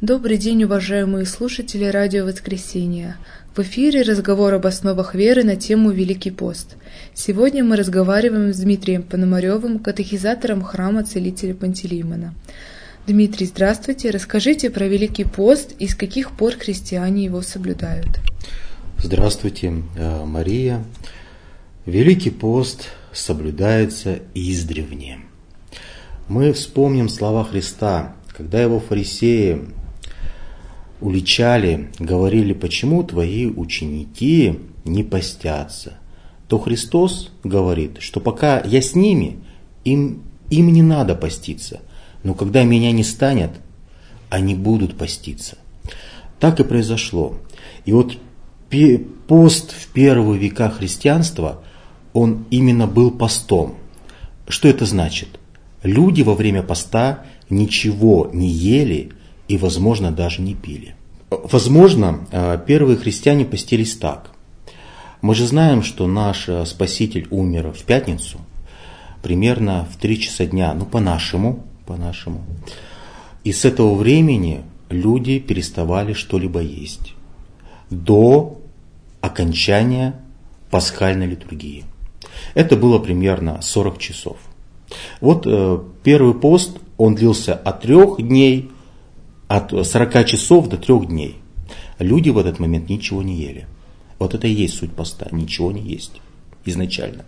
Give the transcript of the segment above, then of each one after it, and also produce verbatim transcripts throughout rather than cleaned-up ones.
Добрый день, уважаемые слушатели Радио Воскресения. В эфире разговор об основах веры на тему Великий пост. Сегодня мы разговариваем с Дмитрием Пономаревым, катехизатором храма Целителя Пантелеймона. Дмитрий, здравствуйте. Расскажите про Великий пост и с каких пор христиане его соблюдают. Здравствуйте, Мария. Великий пост соблюдается издревне. Мы вспомним слова Христа, когда его фарисеи уличали, говорили, почему твои ученики не постятся, то Христос говорит, что пока я с ними, им, им не надо поститься, но когда меня не станет, они будут поститься. Так и произошло. И вот пост в первые века христианства, он именно был постом. Что это значит? Люди во время поста ничего не ели и, возможно, даже не пили. Возможно, первые христиане постились так. Мы же знаем, что наш Спаситель умер в пятницу, примерно в три часа дня, ну по-нашему, по-нашему. И с этого времени люди переставали что-либо есть до окончания пасхальной литургии. Это было примерно сорок часов. Вот э, первый пост, он длился от трех дней, от сорока часов до трех дней. Люди в этот момент ничего не ели. Вот это и есть суть поста, ничего не есть изначально.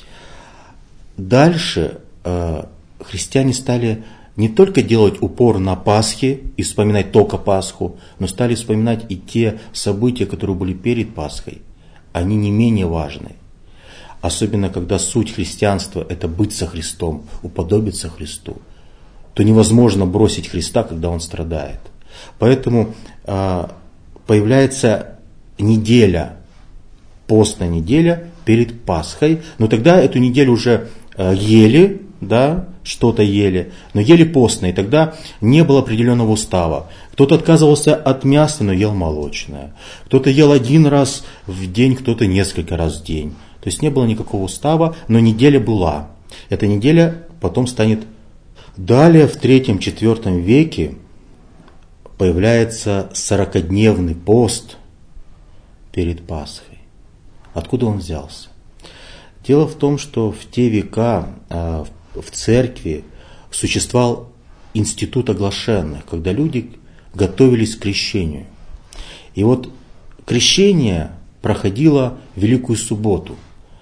Дальше э, христиане стали не только делать упор на Пасхе и вспоминать только Пасху, но стали вспоминать и те события, которые были перед Пасхой. Они не менее важны. Особенно, когда суть христианства – это быть со Христом, уподобиться Христу, то невозможно бросить Христа, когда Он страдает. Поэтому э, появляется неделя, постная неделя перед Пасхой, но тогда эту неделю уже э, ели, да, что-то ели, но ели постно, и тогда не было определенного устава. Кто-то отказывался от мяса, но ел молочное. Кто-то ел один раз в день, кто-то несколько раз в день. То есть не было никакого устава, но неделя была. Эта неделя потом станет... Далее в третьем-четвертом веке появляется сорокадневный пост перед Пасхой. Откуда он взялся? Дело в том, что в те века в церкви существовал институт оглашенных, когда люди готовились к крещению. И вот крещение проходило в Великую Субботу,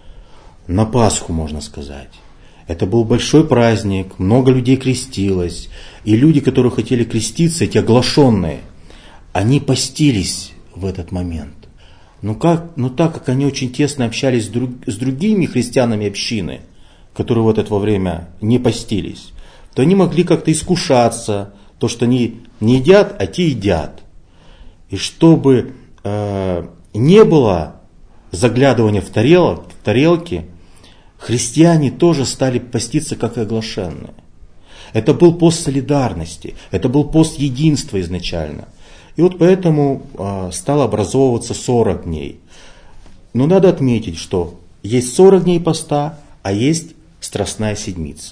на Пасху, можно сказать. Это был большой праздник, много людей крестилось. И люди, которые хотели креститься, эти оглашенные, они постились в этот момент. Но, как, но так как они очень тесно общались с, друг, с другими христианами общины, которые в это время не постились, то они могли как-то искушаться, то, что они не едят, а те едят. И чтобы э, не было заглядывания в, тарелок, в тарелки, христиане тоже стали поститься, как и оглашенные. Это был пост солидарности, это был пост единства изначально. И вот поэтому э, стало образовываться сорок дней. Но надо отметить, что есть сорок дней поста, а есть Страстная Седмица.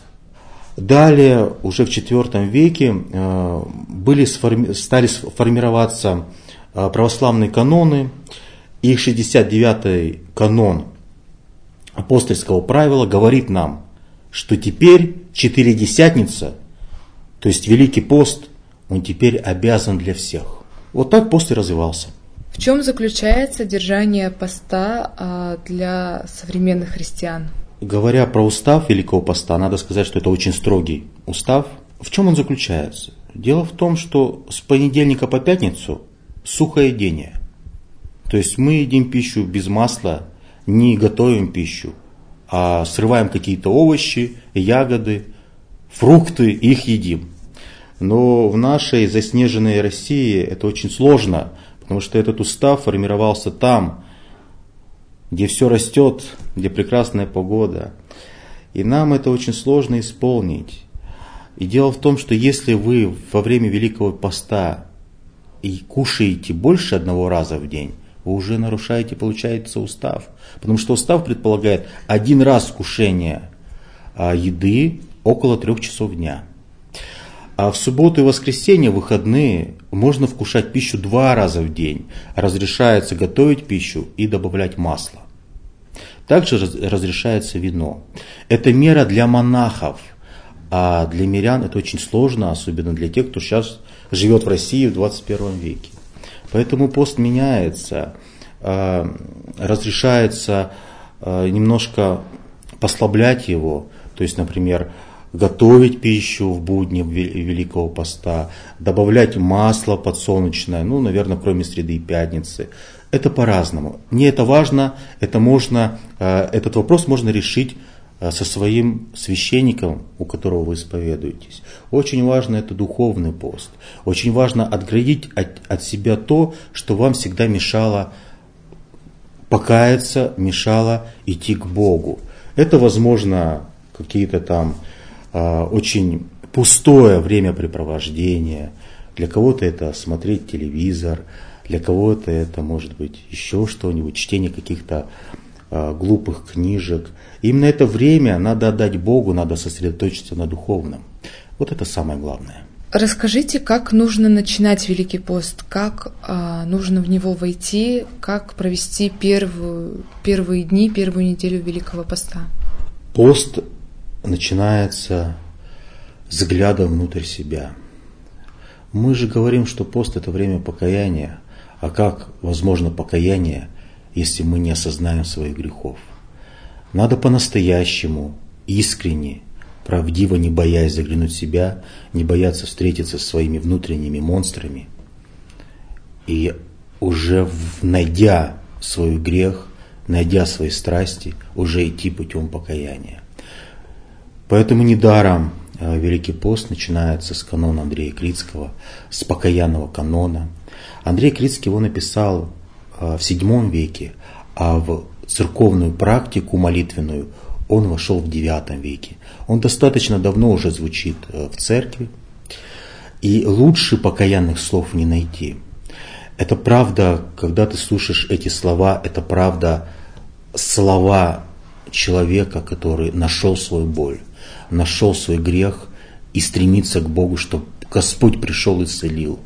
Далее, уже в четвертом веке, э, были сформи- стали формироваться э, православные каноны. И шестьдесят девятый канон апостольского правила говорит нам, что теперь Четыредесятница, то есть Великий пост, он теперь обязан для всех. Вот так пост и развивался. В чем заключается держание поста для современных христиан? Говоря про устав Великого поста, надо сказать, что это очень строгий устав. В чем он заключается? Дело в том, что с понедельника по пятницу сухоедение. То есть мы едим пищу без масла, не готовим пищу, а срываем какие-то овощи, ягоды, фрукты, их едим. Но в нашей заснеженной России это очень сложно, потому что этот устав формировался там, где все растет, где прекрасная погода. И нам это очень сложно исполнить. И дело в том, что если вы во время Великого поста и кушаете больше одного раза в день, вы уже нарушаете, получается, устав. Потому что устав предполагает один раз вкушение еды около трех часов дня. А в субботу и воскресенье, выходные, Можно вкушать пищу два раза в день. Разрешается готовить пищу и добавлять масло. Также разрешается вино. Это мера для монахов, а для мирян это очень сложно, особенно для тех, кто сейчас живет в России в двадцать первом веке. Поэтому пост меняется, разрешается немножко послаблять его, то есть, например, готовить пищу в будни Великого Поста, добавлять масло подсолнечное, ну, наверное, кроме среды и пятницы. Это по-разному. Мне это важно, это можно, этот вопрос можно решить со своим священником, у которого вы исповедуетесь. Очень важно это духовный пост. Очень важно отградить от, от себя то, что вам всегда мешало покаяться, мешало идти к Богу. Это, возможно, какие-то там э, очень пустое времяпрепровождение. Для кого-то это смотреть телевизор, для кого-то это может быть еще что-нибудь, чтение каких-то э, глупых книжек. Именно это время надо отдать Богу, надо сосредоточиться на духовном. Вот это самое главное. Расскажите, как нужно начинать Великий пост, как а, нужно в него войти, как провести первую, первые дни, первую неделю Великого поста? Пост начинается с взгляда внутрь себя. Мы же говорим, что пост – это время покаяния. А как возможно покаяние, если мы не осознаем своих грехов? Надо по-настоящему, искренне, правдиво, не боясь заглянуть в себя, не бояться встретиться со своими внутренними монстрами. И уже найдя свой грех, найдя свои страсти, уже идти путем покаяния. Поэтому недаром Великий пост начинается с канона Андрея Критского, с покаянного канона. Андрей Критский его написал в седьмом веке, а в церковную практику молитвенную он вошел в девятом веке. Он достаточно давно уже звучит в церкви, и лучше покаянных слов не найти. Это правда, когда ты слушаешь эти слова, это правда слова человека, который нашел свою боль, нашел свой грех и стремится к Богу, чтобы Господь пришел и исцелил.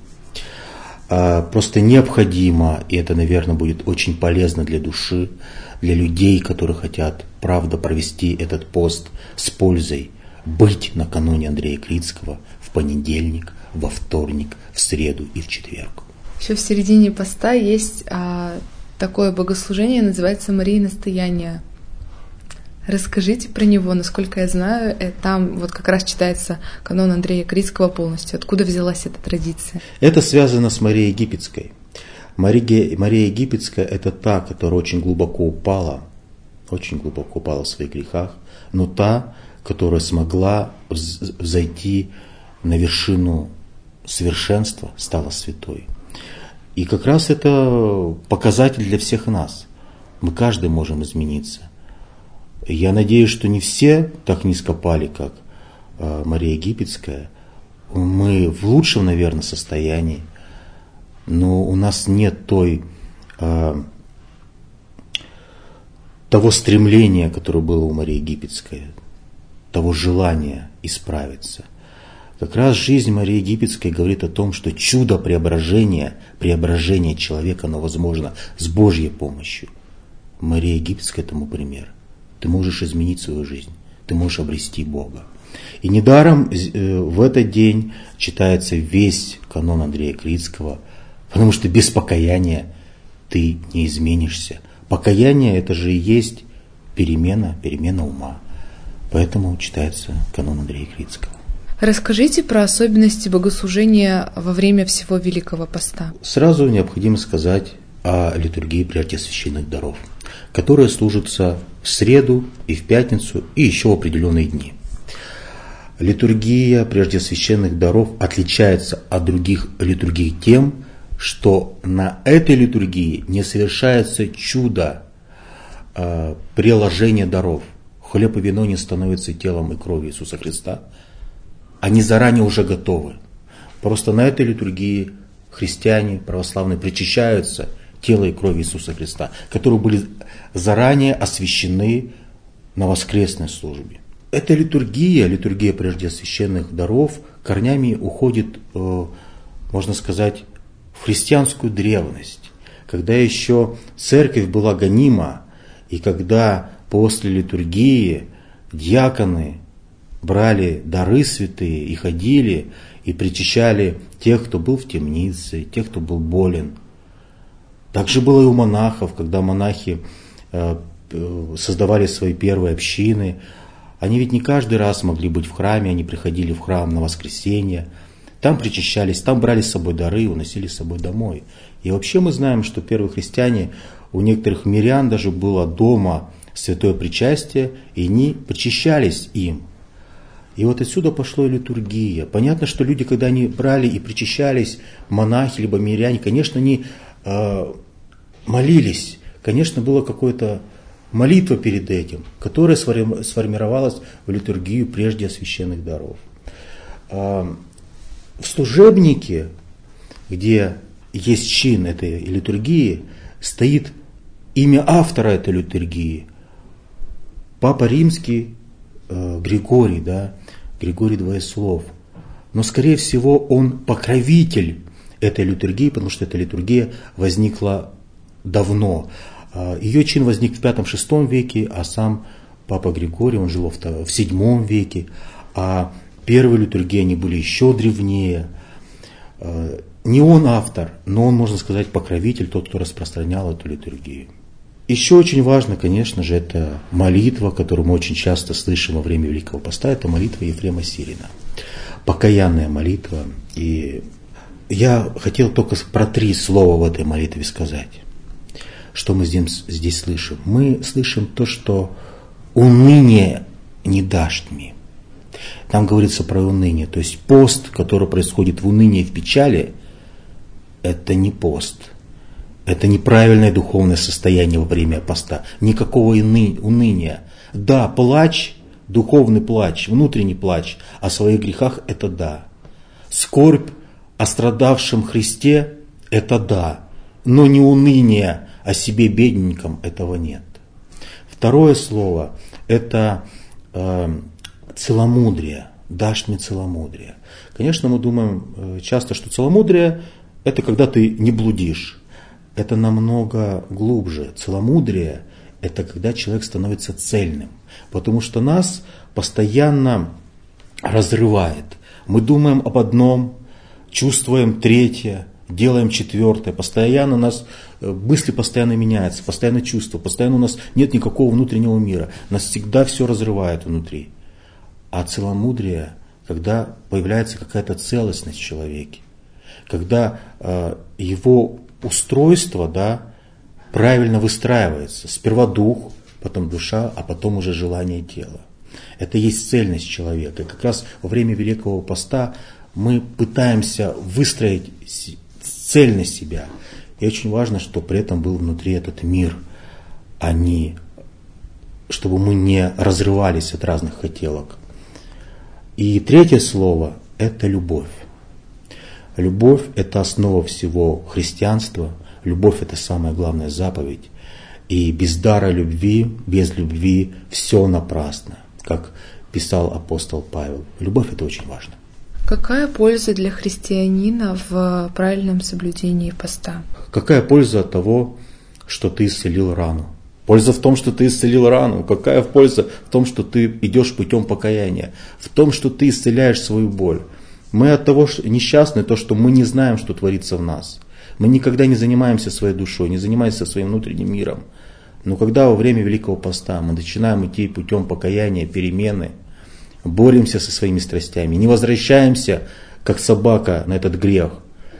Просто необходимо, и это, наверное, будет очень полезно для души, для людей, которые хотят, правда, провести этот пост с пользой, быть накануне Андрея Критского в понедельник, во вторник, в среду и в четверг. Еще в середине поста есть а, такое богослужение, называется «Мария настояния». Расскажите про него, насколько я знаю, там вот как раз читается канон Андрея Критского полностью. Откуда взялась эта традиция? Это связано с Марией Египетской. Мария, Мария Египетская – это та, которая очень глубоко упала, очень глубоко упала в своих грехах, но та, которая смогла взойти на вершину совершенства, стала святой. И как раз это показатель для всех нас. Мы каждый можем измениться. Я надеюсь, что не все так низко пали, как э, Мария Египетская. Мы в лучшем, наверное, состоянии, но у нас нет той, э, того стремления, которое было у Марии Египетской, того желания исправиться. Как раз жизнь Марии Египетской говорит о том, что чудо преображения, преображения человека, оно возможно с Божьей помощью. Мария Египетская тому пример. Ты можешь изменить свою жизнь, ты можешь обрести Бога. И недаром в этот день читается весь канон Андрея Критского, потому что без покаяния ты не изменишься. Покаяние – это же и есть перемена, перемена ума. Поэтому читается канон Андрея Критского. Расскажите про особенности богослужения во время всего Великого Поста. Сразу необходимо сказать о литургии преосвященных даров, которая служится в среду и в пятницу и еще в определенные дни. Литургия преосвященных даров отличается от других литургий тем, что на этой литургии не совершается чудо э, приложения даров. Хлеб и вино не становятся телом и кровью Иисуса Христа. Они заранее уже готовы. Просто на этой литургии христиане православные причащаются тела и крови Иисуса Христа, которые были заранее освящены на воскресной службе. Эта литургия, литургия преосвященных даров, корнями уходит э, можно сказать, в христианскую древность, когда еще церковь была гонима, и когда после литургии диаконы брали дары святые и ходили, и причащали тех, кто был в темнице, тех, кто был болен. Так же было и у монахов, когда монахи создавали свои первые общины. Они ведь не каждый раз могли быть в храме, они приходили в храм на воскресенье, там причащались, там брали с собой дары и уносили с собой домой. И вообще мы знаем, что первые христиане, у некоторых мирян даже было дома святое причастие, и они причащались им. И вот отсюда пошла и литургия. Понятно, что люди, когда они брали и причащались, монахи либо миряне, конечно, они э, молились. Конечно, была какая-то молитва перед этим, которая сформировалась в литургию прежде священных даров. Э, в служебнике, где есть чин этой литургии, стоит имя автора этой литургии. Папа Римский э, Григорий, да, Григорий Двоеслов. Но, скорее всего, он покровитель этой литургии, потому что эта литургия возникла давно. Ее чин возник в пятом-шестом веке, а сам Папа Григорий, он жил в седьмом веке. А первые литургии, они были еще древнее. Не он автор, но он, можно сказать, покровитель, тот, кто распространял эту литургию. Еще очень важно, конечно же, это молитва, которую мы очень часто слышим во время Великого Поста, это молитва Ефрема Сирина. Покаянная молитва. И я хотел только про три слова в этой молитве сказать. Что мы здесь, здесь слышим? Мы слышим то, что уныние не дашь мне. Там говорится про уныние. То есть пост, который происходит в унынии и в печали, это не пост. Это неправильное духовное состояние во время поста. Никакого уныния. Да, плач, духовный плач, внутренний плач о своих грехах – это да. Скорбь о страдавшем Христе – это да. Но не уныние о себе бедненьком – этого нет. Второе слово – это э, целомудрие. Дашь мне целомудрие. Конечно, мы думаем э, часто, что целомудрие – это когда ты не блудишь. Это намного глубже. Целомудрие – это когда человек становится цельным. Потому что нас постоянно разрывает. Мы думаем об одном, чувствуем третье, делаем четвертое. Постоянно у нас мысли постоянно меняются, постоянно чувства, постоянно у нас нет никакого внутреннего мира. Нас всегда все разрывает внутри. А целомудрие, когда появляется какая-то целостность в человеке, когда э, его устройство, да, правильно выстраивается. Сперва дух, потом душа, а потом уже желание тела. Это есть цельность человека. И как раз во время Великого Поста мы пытаемся выстроить цельность себя. И очень важно, чтобы при этом был внутри этот мир, а не чтобы мы не разрывались от разных хотелок. И третье слово – это любовь. Любовь – это основа всего христианства. Любовь – это самая главная заповедь. И без дара любви, без любви все напрасно, как писал апостол Павел. Любовь – это очень важно. Какая польза для христианина в правильном соблюдении поста? Какая польза от того, что ты исцелил рану? Польза в том, что ты исцелил рану. Какая польза в том, что ты идешь путем покаяния? В том, что ты исцеляешь свою боль. Мы от того несчастны, то, что мы не знаем, что творится в нас. Мы никогда не занимаемся своей душой, не занимаемся своим внутренним миром. Но когда во время Великого Поста мы начинаем идти путем покаяния, перемены, боремся со своими страстями, не возвращаемся, как собака, на этот грех,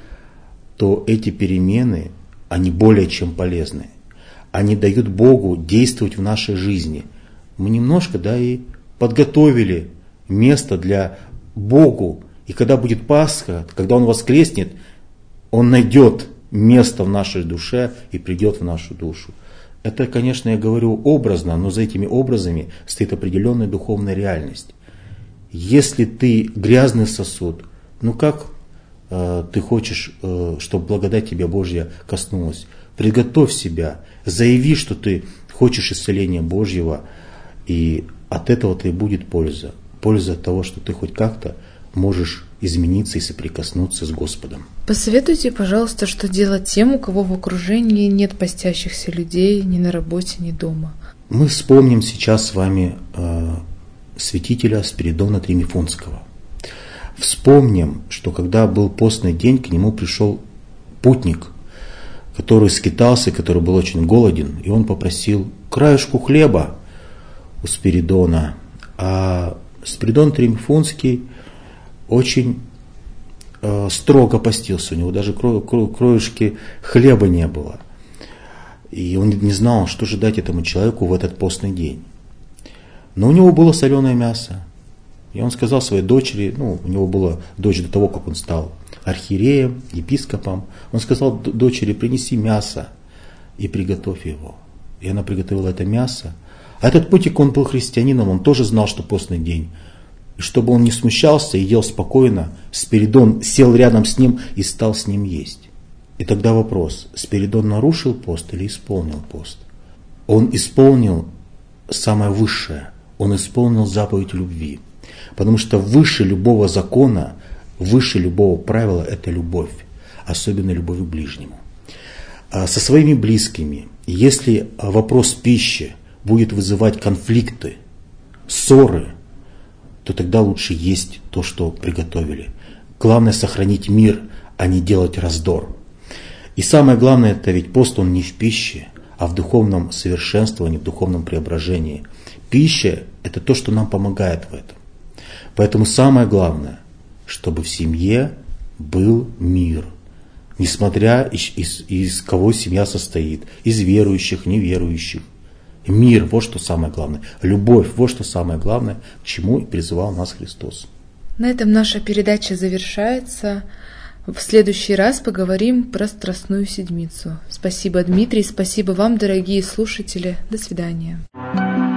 то эти перемены, они более чем полезны. Они дают Богу действовать в нашей жизни. Мы немножко, да, и подготовили место для Богу. И когда будет Пасха, когда Он воскреснет, Он найдет место в нашей душе и придет в нашу душу. Это, конечно, я говорю образно, но за этими образами стоит определенная духовная реальность. Если ты грязный сосуд, ну как э, ты хочешь, э, чтобы благодать тебя Божья коснулась? Приготовь себя, заяви, что ты хочешь исцеления Божьего, и от этого-то и будет польза. Польза от того, что ты хоть как-то можешь измениться и соприкоснуться с Господом. Посоветуйте, пожалуйста, что делать тем, у кого в окружении нет постящихся людей ни на работе, ни дома. Мы вспомним сейчас с вами э, святителя Спиридона Тремифунского. Вспомним, что когда был постный день, к нему пришел путник, который скитался, который был очень голоден, и он попросил краешку хлеба у Спиридона. А Спиридон Тремифунский очень э, строго постился, у него даже кро, кро, кроешки хлеба не было. И он не знал, что же дать этому человеку в этот постный день. Но у него было соленое мясо. И он сказал своей дочери, ну, у него была дочь до того, как он стал архиереем, епископом. Он сказал дочери: принеси мясо и приготовь его. И она приготовила это мясо. А этот путник, он был христианином, он тоже знал, что постный день. И чтобы он не смущался и ел спокойно, Спиридон сел рядом с ним и стал с ним есть. И тогда вопрос: Спиридон нарушил пост или исполнил пост? Он исполнил самое высшее, он исполнил заповедь любви. Потому что выше любого закона, выше любого правила – это любовь, особенно любовь к ближнему. Со своими близкими, если вопрос пищи будет вызывать конфликты, ссоры, то тогда лучше есть то, что приготовили. Главное – сохранить мир, а не делать раздор. И самое главное – это ведь пост, он не в пище, а в духовном совершенствовании, в духовном преображении. Пища – это то, что нам помогает в этом. Поэтому самое главное, чтобы в семье был мир. Несмотря из, из, из кого семья состоит, из верующих, неверующих. Мир, вот что самое главное. Любовь, вот что самое главное, к чему и призывал нас Христос. На этом наша передача завершается. В следующий раз поговорим про Страстную Седмицу. Спасибо, Дмитрий, спасибо вам, дорогие слушатели. До свидания.